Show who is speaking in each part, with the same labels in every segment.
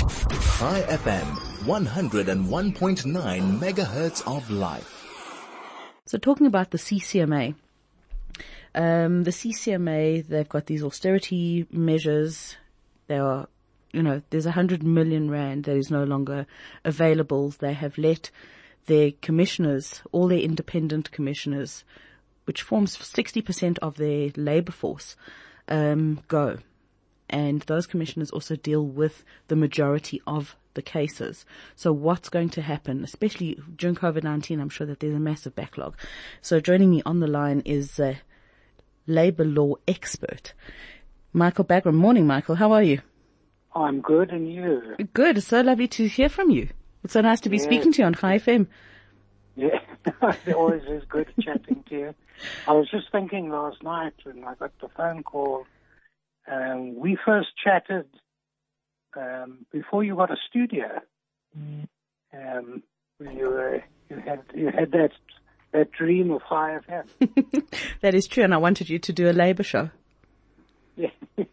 Speaker 1: High FM, 101.9 megahertz of life.
Speaker 2: So talking about the CCMA, they've got these austerity measures. They are, there's 100 million rand that is no longer available. They have let their commissioners, all their independent commissioners, which forms 60% of their labor force, go. And those commissioners also deal with the majority of the cases. So what's going to happen, especially during COVID-19, I'm sure that there's a massive backlog. So joining me on the line is a labor law expert, Michael Bagram. Morning, Michael. How are you?
Speaker 3: I'm good, and you?
Speaker 2: Good. It's so lovely to hear from you. It's so nice to be speaking to you on High FM.
Speaker 3: Yeah, it always is good chatting to you. I was just thinking last night when I got the phone call, we first chatted before you got a studio. You had that dream of High FM.
Speaker 2: That is true, and I wanted you to do a labour show.
Speaker 3: Yeah.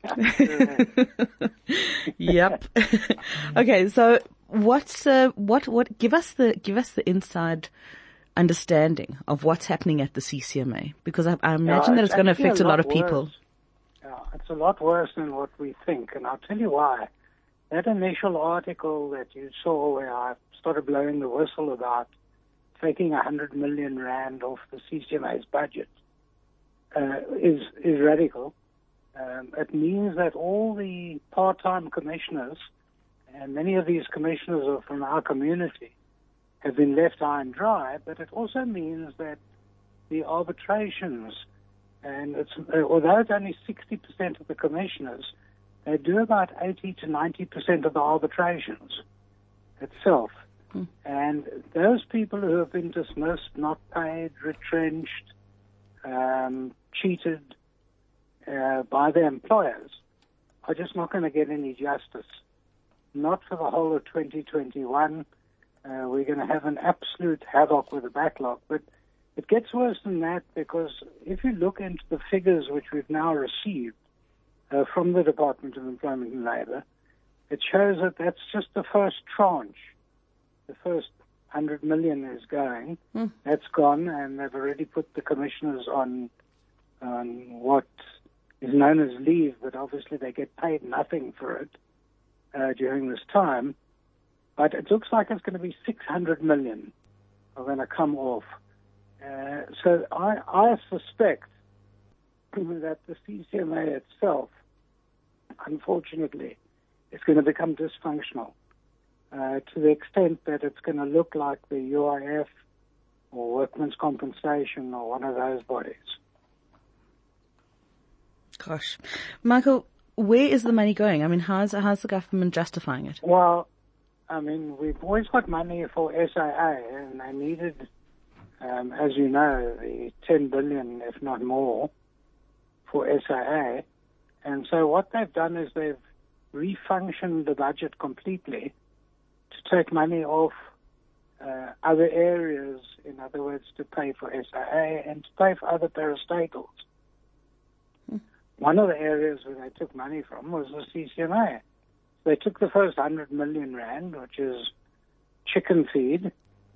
Speaker 2: Yep. Okay, so what give us the inside understanding of what's happening at the CCMA, because I imagine that it's going to affect a lot of people.
Speaker 3: It's a lot worse than what we think, and I'll tell you why. That initial article that you saw where I started blowing the whistle about taking 100 million rand off the CCMA's budget is radical. It means that all the part-time commissioners, and many of these commissioners are from our community, have been left high and dry, but it also means that the arbitrations, and although it's only 60% of the commissioners, they do about 80 to 90% of the arbitrations itself. And those people who have been dismissed, not paid, retrenched, cheated by their employers are just not going to get any justice. Not for the whole of 2021. We're going to have an absolute havoc with the backlog. But it gets worse than that, because if you look into the figures which we've now received from the Department of Employment and Labour, it shows that that's just the first tranche. The first 100 million is going. That's gone, and they've already put the commissioners on what is known as leave, but obviously they get paid nothing for it during this time. But it looks like it's going to be 600 million are going to come off. So I suspect that the CCMA itself, unfortunately, is going to become dysfunctional to the extent that it's going to look like the UIF or Workmen's Compensation or one of those bodies.
Speaker 2: Gosh. Michael, where is the money going? I mean, how's the government justifying it?
Speaker 3: Well, I mean, we've always got money for SAA, and they needed, as you know, the 10 billion, if not more, for SAA. And so what they've done is they've refunctioned the budget completely to take money off other areas, in other words, to pay for SAA and to pay for other parastatals. One of the areas where they took money from was the CCMA. They took the first 100 million rand, which is chicken feed,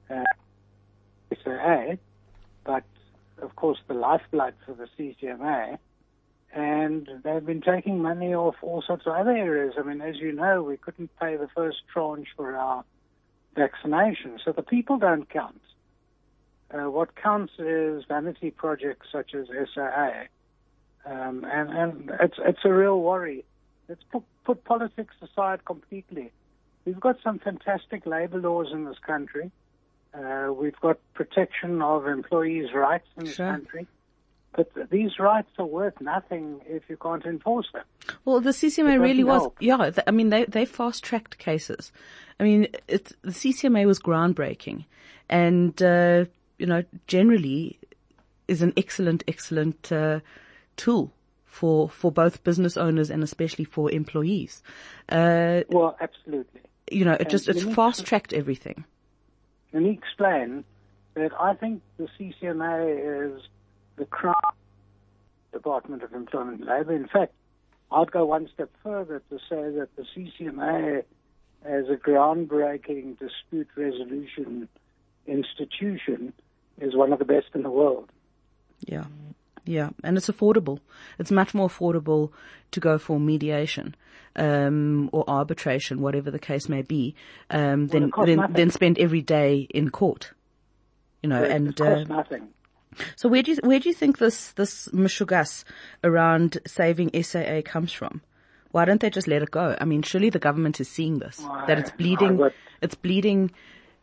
Speaker 3: SAA, but of course the lifeblood for the CCMA, and they've been taking money off all sorts of other areas. I mean, as you know, we couldn't pay the first tranche for our vaccination, so the people don't count. What counts is vanity projects such as SAA. And it's a real worry. Let's put politics aside completely. We've got some fantastic labor laws in this country. We've got protection of employees' rights in this country. But these rights are worth nothing if you can't enforce them.
Speaker 2: Well, the CCMA really was, I mean, they fast-tracked cases. I mean, the CCMA was groundbreaking and, generally is an excellent tool for both business owners and especially for employees.
Speaker 3: Well, absolutely.
Speaker 2: It's fast-tracked everything.
Speaker 3: Let me explain that I think the CCMA is the crown Department of Employment and Labour. In fact, I'd go one step further to say that the CCMA as a groundbreaking dispute resolution institution is one of the best in the world.
Speaker 2: Yeah. Yeah. And it's affordable. It's much more affordable to go for mediation, or arbitration, whatever the case may be, than spend every day in court.
Speaker 3: It costs nothing.
Speaker 2: So where do you think this mishugas around saving SAA comes from? Why don't they just let it go? I mean, surely the government is seeing this, that it's bleeding, it's bleeding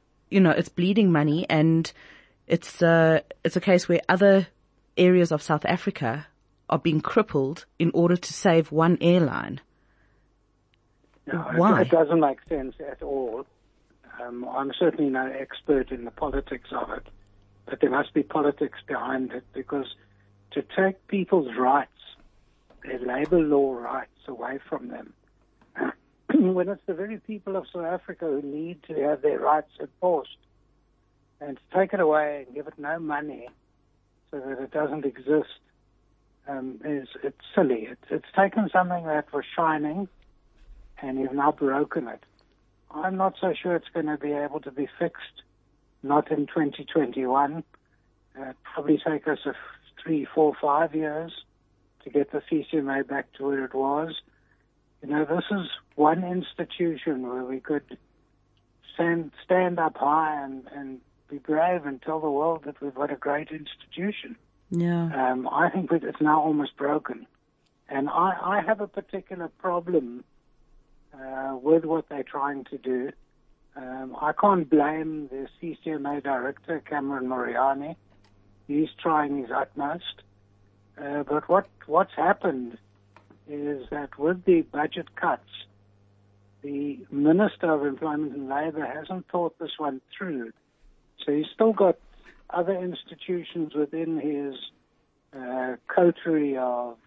Speaker 2: money, and it's a case where other areas of South Africa are being crippled in order to save one airline.
Speaker 3: No,
Speaker 2: Why?
Speaker 3: It doesn't make sense at all. I'm certainly no expert in the politics of it, but there must be politics behind it, because to take people's rights, their labor law rights, away from them, when it's the very people of South Africa who need to have their rights enforced, and to take it away and give it no money so that it doesn't exist, it's silly. It's taken something that was shining, and you've now broken it. I'm not so sure it's going to be able to be fixed, not in 2021. Probably take us 3, 4, 5 years to get the CCMA back to where it was. This is one institution where we could stand up high and be brave and tell the world that we've got a great institution.
Speaker 2: Yeah.
Speaker 3: I think it's now almost broken. And I have a particular problem with what they're trying to do. I can't blame the CCMA director, Cameron Moriani. He's trying his utmost. But what's happened is that with the budget cuts, the Minister of Employment and Labour hasn't thought this one through. So he's still got other institutions within his coterie of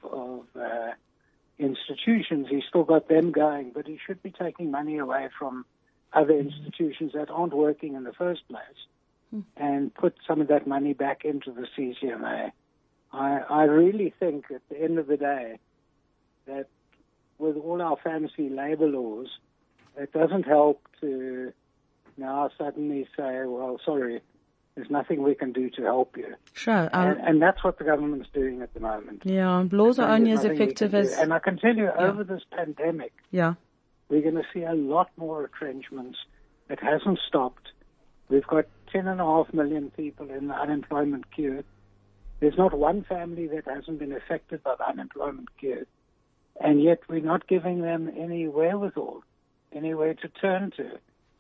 Speaker 3: institutions. He's still got them going, but he should be taking money away from other institutions that aren't working in the first place and put some of that money back into the CCMA. I really think at the end of the day that with all our fancy labour laws, it doesn't help to now suddenly say, well, sorry, there's nothing we can do to help you.
Speaker 2: Sure.
Speaker 3: And that's what the government's doing at the moment.
Speaker 2: Yeah, laws are only as effective as...
Speaker 3: And I can tell you, over this pandemic,
Speaker 2: we're
Speaker 3: going to see a lot more retrenchments. It hasn't stopped. We've got 10.5 million people in the unemployment queue. There's not one family that hasn't been affected by the unemployment queue. And yet we're not giving them any wherewithal, anywhere to turn to.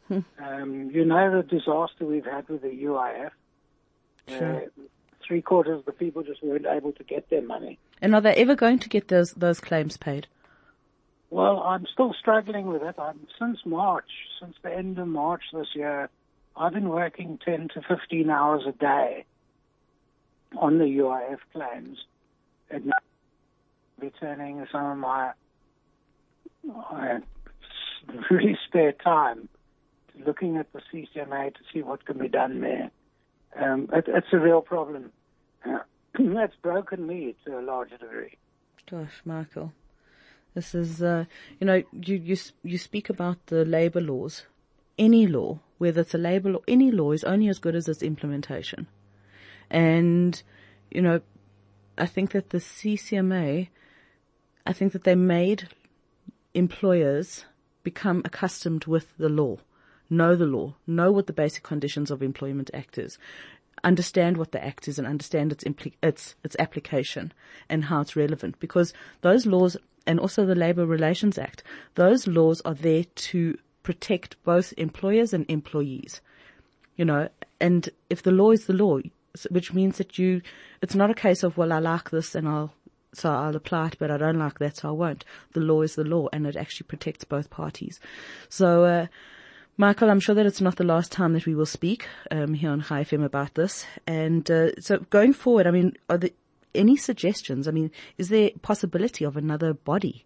Speaker 3: The disaster we've had with the UIF.
Speaker 2: Sure.
Speaker 3: 3/4 of the people just weren't able to get their money.
Speaker 2: And are they ever going to get those claims paid?
Speaker 3: Well, I'm still struggling with it. Since the end of March this year, I've been working 10 to 15 hours a day on the UIF claims, and now returning some of my really spare time to looking at the CCMA to see what can be done there. It's a real problem. That's broken me to a large degree.
Speaker 2: Gosh, Michael, this is you speak about the labour laws. Any law, whether it's a labour law, any law is only as good as its implementation. And, I think that the CCMA, I think that they made employers become accustomed with the law, know what the basic conditions of Employment Act is, understand what the Act is and understand its application and how it's relevant. Because those laws, and also the Labour Relations Act, those laws are there to protect both employers and employees. And if the law is the law, which means that it's not a case of, well, I like this and I'll apply it, but I don't like that, so I won't. The law is the law, and it actually protects both parties. So, Michael, I'm sure that it's not the last time that we will speak here on Chai FM about this. And so going forward, I mean, are there any suggestions? I mean, is there possibility of another body,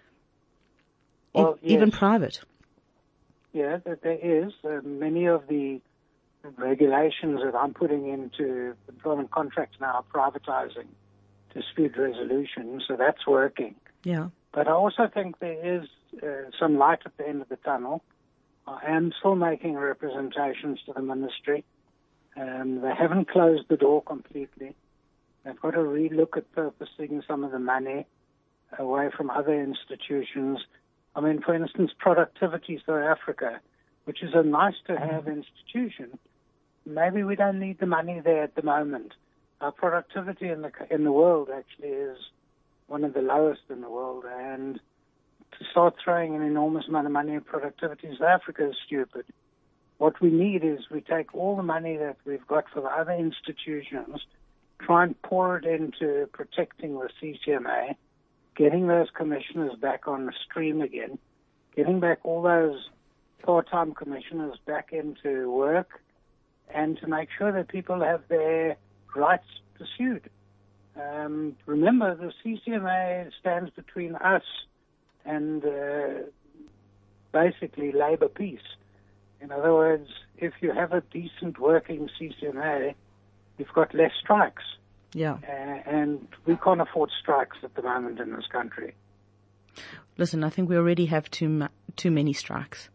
Speaker 2: even private?
Speaker 3: Yeah, there is. Many of the regulations that I'm putting into employment contracts now are privatizing dispute resolution, so that's working.
Speaker 2: Yeah.
Speaker 3: But I also think there is some light at the end of the tunnel. I am still making representations to the ministry. They haven't closed the door completely. They've got to relook at purposing some of the money away from other institutions. I mean, for instance, Productivity South Africa, which is a nice-to-have institution. Maybe we don't need the money there at the moment. Our productivity in the world actually is one of the lowest in the world, and to start throwing an enormous amount of money at Productivity South Africa is stupid. What we need is we take all the money that we've got for the other institutions, try and pour it into protecting the CCMA, getting those commissioners back on the stream again, getting back all those part-time commissioners back into work, and to make sure that people have their rights pursued. Remember, the CCMA stands between us and basically labor peace. In other words, if you have a decent working CCMA, you've got less strikes.
Speaker 2: Yeah.
Speaker 3: And we can't afford strikes at the moment in this country.
Speaker 2: Listen, I think we already have too many strikes.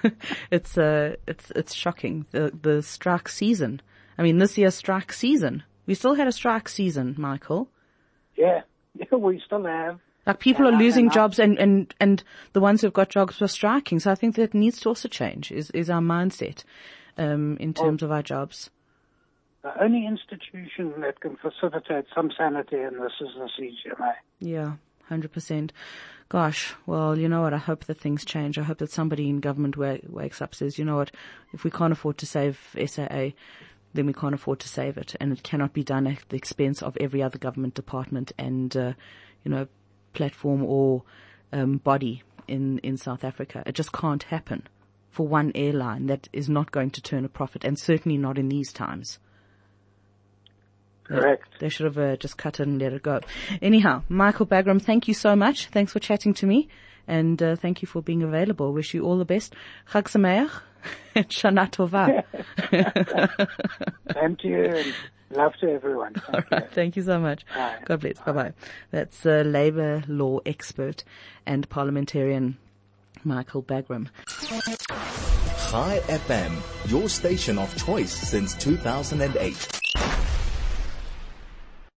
Speaker 2: It's shocking. The strike season. I mean, this year's strike season. We still had a strike season, Michael. Yeah,
Speaker 3: we still have.
Speaker 2: Like people are losing jobs and the ones who've got jobs are striking. So I think that needs to also change is our mindset, in terms of our jobs.
Speaker 3: The only institution that can facilitate some sanity in this is the CCMA.
Speaker 2: Yeah, 100%. Gosh, well, you know what? I hope that things change. I hope that somebody in government wakes up, says, you know what? If we can't afford to save SAA, then we can't afford to save it. And it cannot be done at the expense of every other government department and, platform or body in South Africa. It just can't happen for one airline that is not going to turn a profit, and certainly not in these times.
Speaker 3: Correct.
Speaker 2: They should have just cut it and let it go. Anyhow, Michael Bagram, thank you so much. Thanks for chatting to me, and thank you for being available. Wish you all the best. Chag Sameach and Shana Tova.
Speaker 3: Same to you, and love to everyone.
Speaker 2: Thank you so much.
Speaker 3: Bye.
Speaker 2: God bless. Bye-bye. That's labor law expert and parliamentarian Michael Bagram.
Speaker 1: Chai FM, your station of choice since 2008.